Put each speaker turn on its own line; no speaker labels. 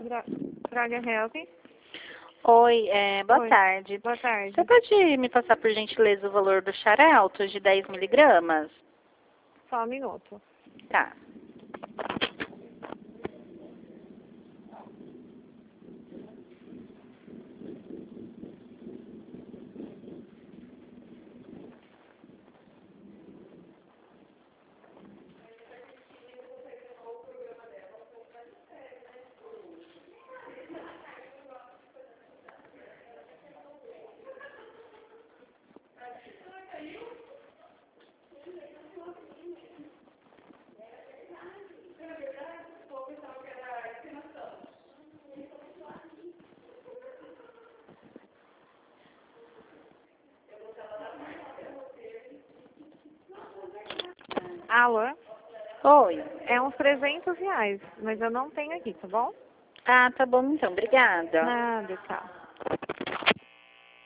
Fraga Help.
Oi, boa
Oi.
tarde.
Boa tarde.
Você pode me passar, por gentileza, o valor do Xarelto de 10 miligramas?
Só um minuto.
Tá.
Alô?
Oi.
É uns R$ 300, mas eu não tenho aqui, tá bom?
Ah, tá bom então. Obrigada.
Nada, tchau.